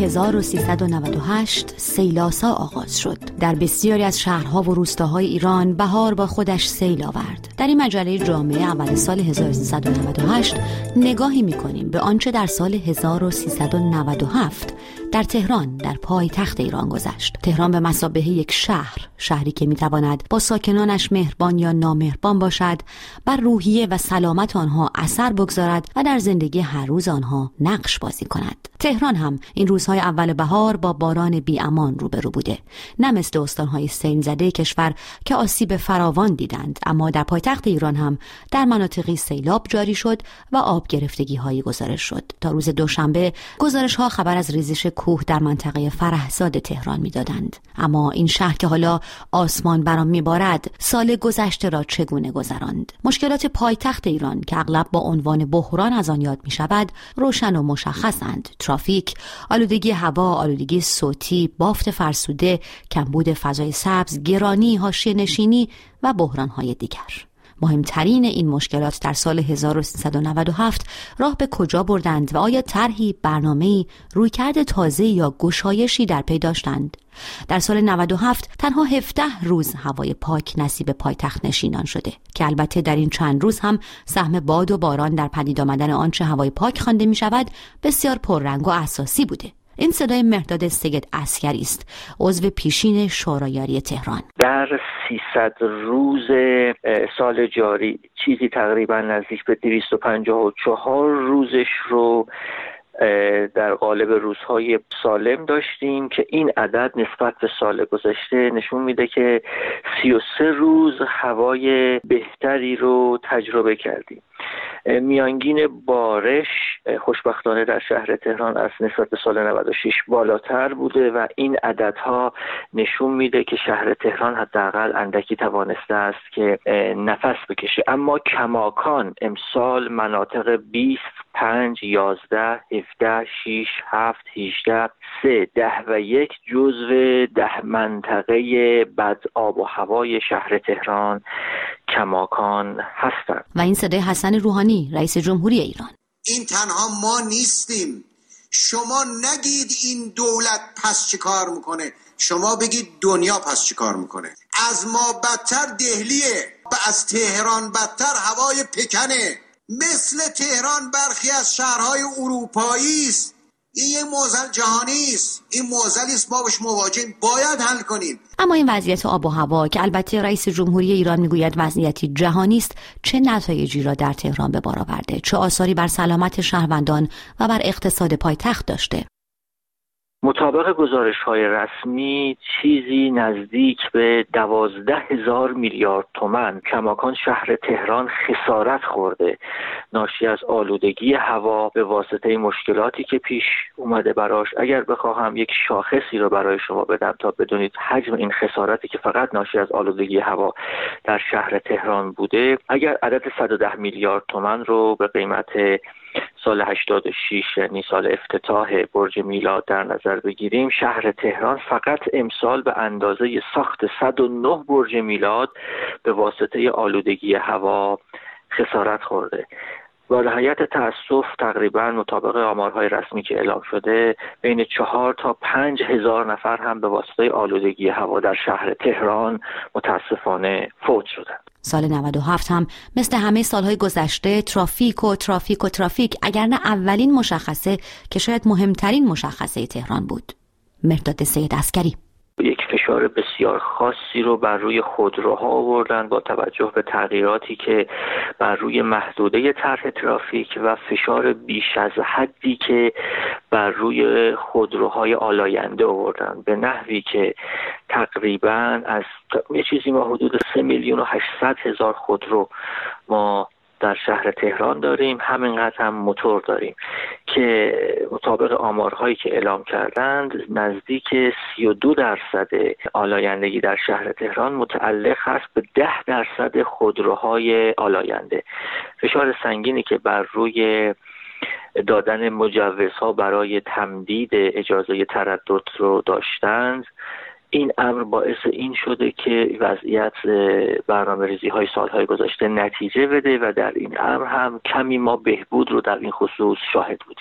1398 سیلاسا آغاز شد. در بسیاری از شهرها و روستاهای ایران بهار با خودش سیل آورد. در این مجله جامعه اول سال 1398 نگاهی می‌کنیم به آنچه در سال 1397 در تهران، در پایتخت ایران گذشت. تهران به مثابه یک شهری که می‌تواند با ساکنانش مهربان یا نامهربان باشد، بر روحیه و سلامت آنها اثر بگذارد و در زندگی هر روز آنها نقش بازی کند. تهران هم این روزهای اول بهار با باران بی‌امان روبرو بوده. نه مثل استان‌های سیل زده کشور که آسیب فراوان دیدند، اما در پایتخت ایران هم در مناطقی سیلاب جاری شد و آب گرفتگی‌هایی گزارش شد. تا روز دوشنبه گزارش‌ها خبر از ریزش کوه در منطقه فرهزاد تهران می‌دادند. اما این شهر که حالا آسمان بر آن می‌بارد، سال گذشته را چگونه گذراند؟ مشکلات پایتخت ایران که اغلب با عنوان بحران از آن یاد می‌شود، روشن و مشخصند: ترافیک، آلودگی هوا، آلودگی صوتی، بافت فرسوده، کمبود فضای سبز، گرانی، حاشیه‌نشینی و بحران‌های دیگر. مهمترین این مشکلات در سال 1397 راه به کجا بردند و آیا طرحی، برنامه‌ای، رویکرد تازه یا گشایشی در پی داشتند؟ در سال 97 تنها 17 روز هوای پاک نصیب پایتخت نشینان شده که البته در این چند روز هم سهم باد و باران در پدید آمدن آنچه هوای پاک خوانده می شود بسیار پررنگ و اساسی بوده. این صدای مهرداد سید عسکری است، عضو پیشین شورایاری تهران. در 300 روز سال جاری چیزی تقریبا نزدیک به 254 روزش رو در قالب روزهای سالم داشتیم که این عدد نسبت به سال گذشته نشون میده که 33 روز هوای بهتری رو تجربه کردیم. میانگین بارش خوشبختانه در شهر تهران از نسبت به سال 96 بالاتر بوده و این عددها نشون میده که شهر تهران حداقل اندکی توانسته است که نفس بکشه. اما کماکان امسال مناطق 20 5 11 17 6 7 18 3 10 و 1 جزو 10 منطقه بد آب و هوای شهر تهران کماکان هستند. و این صدای حسن روحانی، رئیس جمهوری ایران. این تنها ما نیستیم. شما نگید این دولت پس چه کار میکنه، شما بگید دنیا پس چه کار میکنه. از ما بدتر دهلیه و از تهران بدتر هوای پکنه. مثل تهران برخی از شهرهای اروپایی است. این یک معضل جهانی است. این معضلی است ما باش مواجهیم، باید حل کنیم. اما این وضعیت آب و هوا که البته رئیس جمهوری ایران میگوید وضعیتی جهانی است، چه نتایجی را در تهران به بار آورده؟ چه آثاری بر سلامت شهروندان و بر اقتصاد پایتخت داشته؟ مطابق گزارش‌های رسمی چیزی نزدیک به 12,000 میلیارد تومان کماکان شهر تهران خسارت خورده ناشی از آلودگی هوا به واسطه مشکلاتی که پیش اومده براش. اگر بخواهم یک شاخصی رو برای شما بدم تا بدونید حجم این خسارتی که فقط ناشی از آلودگی هوا در شهر تهران بوده، اگر عدد 110 میلیارد تومان رو به قیمت سال 86 یعنی سال افتتاح برج میلاد در نظر بگیریم، شهر تهران فقط امسال به اندازه ساخت 109 برج میلاد به واسطه آلودگی هوا خسارت خورده. با نهایت تأسف تقریبا مطابق آمارهای رسمی که اعلام شده بین 4 تا 5 هزار نفر هم به واسطه آلودگی هوا در شهر تهران متاسفانه فوت شدند. سال 97 هم مثل همه سالهای گذشته ترافیک اگر نه اولین مشخصه که شاید مهمترین مشخصه تهران بود. مهرداد سید عسکری: یک فشار بسیار خاصی رو بر روی خودروها آوردن با توجه به تغییراتی که بر روی محدوده طرح ترافیک و فشار بیش از حدی که بر روی خودروهای آلاینده آوردن به نحوی که تقریباً از یه چیزی ما حدود 3,800,000 خودرو ما در شهر تهران داریم، همینقدر هم موتور داریم که مطابق آمارهایی که اعلام کردند نزدیک 32% آلایندگی در شهر تهران متعلق هست به 10% خودروهای آلاینده. فشار سنگینی که بر روی دادن مجوزها برای تمدید اجازه تردد رو داشتند، این امر باعث این شده که وضعیت برنامه‌ریزی های سالهای گذشته نتیجه بده و در این امر هم کمی ما بهبود رو در این خصوص شاهد بودیم.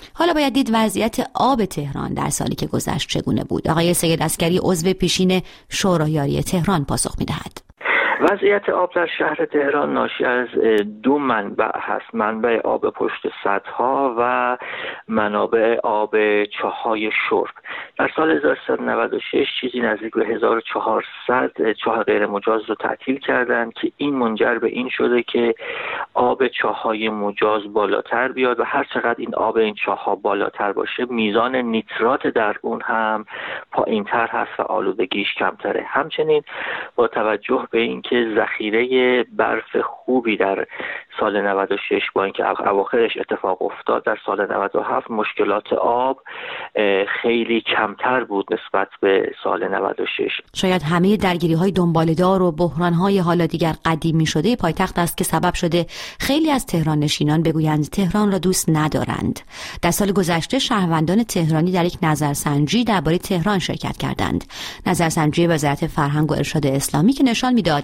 حالا باید دید وضعیت آب تهران در سالی که گذشت چگونه بود. آقای سید عسکری عضو پیشین شورای یاری تهران پاسخ می‌دهد. وضعیت آب در شهر تهران ناشی از دو منبع هست: منبع آب پشت سدها و منابع آب چاهای شرب. در سال 1396 چیزی نزدیک به 1400 چاه غیر مجاز رو تعطیل کردند که این منجر به این شده که آب چاهای مجاز بالاتر بیاد و هر چقدر این آب این چاها بالاتر باشه میزان نیترات در اون هم پایین‌تر هست و آلودگیش کمتره. همچنین با توجه به این که ذخیره برف خوبی در سال 96 با اینکه اواخرش اتفاق افتاد، در سال 97 مشکلات آب خیلی کمتر بود نسبت به سال 96. شاید همه درگیری‌های دنباله‌دار و بحران‌های حالا دیگر قدیمی شده پایتخت است که سبب شده خیلی از تهران نشینان بگویند تهران را دوست ندارند. در سال گذشته شهروندان تهرانی در یک نظرسنجی درباره تهران شرکت کردند. نظرسنجی وزارت فرهنگ و ارشاد اسلامی که نشان می‌داد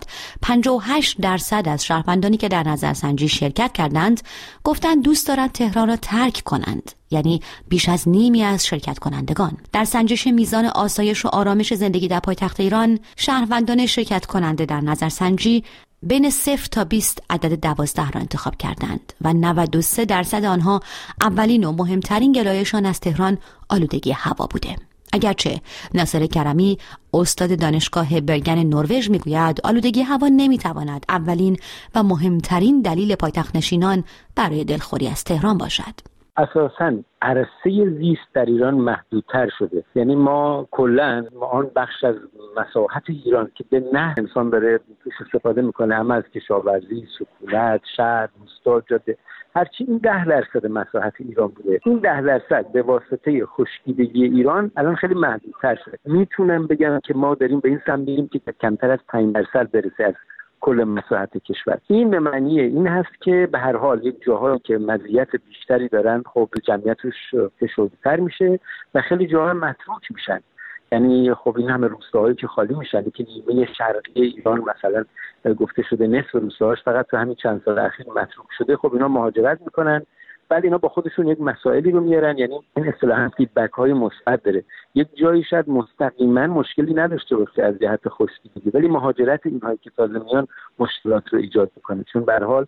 58% از شهروندانی که در نظرسنجی شرکت کردند گفتند دوست دارند تهران را ترک کنند، یعنی بیش از نیمی از شرکت کنندگان. در سنجش میزان آسایش و آرامش زندگی در پایتخت ایران، شهروندان شرکت کننده در نظرسنجی بین 0 تا 20 عدد 12 را انتخاب کردند و 93% آنها اولین و مهمترین گلایشان از تهران آلودگی هوا بوده. اگرچه ناصر کرمی استاد دانشگاه برگن نروژ میگوید آلودگی هوا نمیتواند اولین و مهمترین دلیل پایتخت نشینان برای دلخوری از تهران باشد. اساساً عرصه زیست در ایران محدودتر شده. یعنی ما کلاً آن بخش از مساحت ایران که به نه انسان داره توش استفاده میکنه، اما از کشاورزی، سکونت، شهر، روستا، جاده، هرچی این 10% مساحت ایران بوده، این 10% به واسطه خشکیدگی ایران الان خیلی محدودتر شده. میتونم بگم که ما داریم به این سمت میریم که کمتر از 5% برسه از کل مساحت کشور. این به معنی این هست که به هر حال یک جاهایی که مزیت بیشتری دارن خب جمعیتش فشرده‌تر میشه و خیلی جاها متروک میشن. یعنی خب این همه روستاهایی که خالی میشن که نیمه شرقی ایران مثلا گفته شده نصف روستاهاش فقط تو همین چند سال اخیر متروک شده، خب اینا مهاجرت میکنن. بعد اینا با خودشون یک مسائلی رو میارن، یعنی این اصطلاحاً فیدبک های مثبت داره. یک جایی شاید مستقیما مشکلی نداشته باشه از جهت خشکیدگی، ولی مهاجرت اینهایی که تازه میان مشکلات رو ایجاد میکنه، چون به هر حال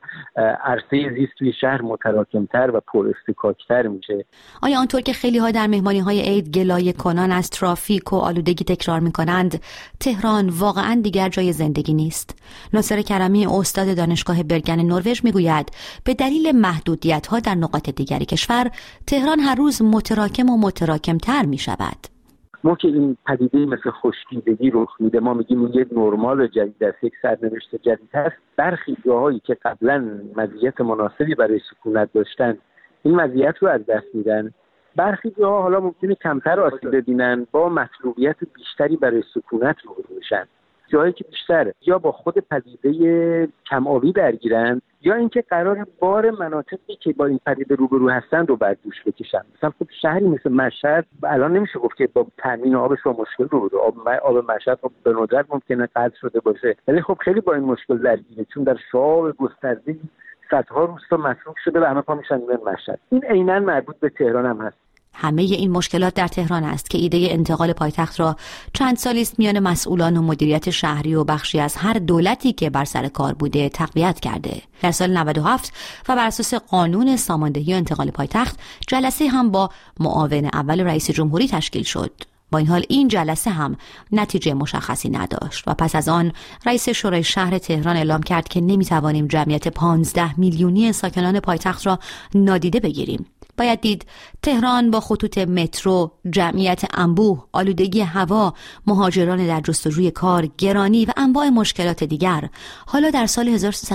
عرصه زیست توی شهر متراکمتر و پر اصطکاک‌تر میشه. آیا آنطور که خیلی ها در مهمانی‌های عید گلایه کنان از ترافیک و آلودگی تکرار میکنند، تهران واقعاً دیگر جای زندگی نیست؟ ناصر کرمی استاد دانشگاه برگن نروژ میگوید به دلیل محدودیت‌ها در نقاط دیگری کشور تهران هر روز متراکم و متراکم‌تر می‌شود. ما که این پدیده مثل خشکیدگی رخ میده، ما میگیم این یک نرمال جدید است، یک سرنوشت جدید هست. برخی جاهایی که قبلا مزیت مناسبی برای سکونت داشتن این مزیت رو از دست میدن. برخی جاها حالا ممکنه کمتر آسیب ببینن، با مطلوبیت بیشتری برای سکونت روبرو میشن. جایی که بیشتر یا با خود پدیده کم آبی درگیرن یا اینکه قرار بار مناطقی که با این پدیده روبرو هستن رو بر دوش بکشن. مثلا خب شهری مثل مشهد الان نمیشه گفت که با تامین آبش با مشکل روبرو. آب مشهد خب به ندرت ممکنه قطع شده باشه، ولی خب خیلی با این مشکل درگیره، چون در شعاب گسترده صدها روستا متروک شده و همه پا میشن به مشهد. این عیناً مربوط به تهران هم هست. همه این مشکلات در تهران است که ایده انتقال پایتخت را چند سالی است میان مسئولان و مدیریت شهری و بخشی از هر دولتی که بر سر کار بوده تقویت کرده. در سال 97 و بر اساس قانون ساماندهی و انتقال پایتخت جلسه هم با معاون اول رئیس جمهوری تشکیل شد. با این حال این جلسه هم نتیجه مشخصی نداشت و پس از آن رئیس شورای شهر تهران اعلام کرد که نمیتوانیم جمعیت 15 میلیونی ساکنان پایتخت را نادیده بگیریم. باید دید تهران با خطوط مترو، جمعیت انبوه، آلودگی هوا، مهاجران در جستجوی کار، گرانی و انواع مشکلات دیگر حالا در سال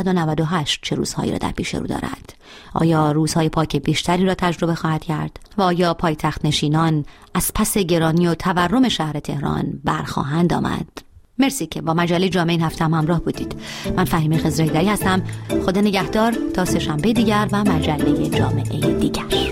1398 چه روزهایی را در پیش رو دارد؟ آیا روزهای پاک بیشتری را تجربه خواهد کرد؟ و آیا پایتخت نشینان از پس گرانی و تورم شهر تهران برخواهند آمد؟ مرسی که با مجله جامعه این هفته هم همراه بودید. من فهیمه خضرایی‌دری هستم. خدا نگهدار تا سه شنبه دیگر و مجله جامعه دیگر.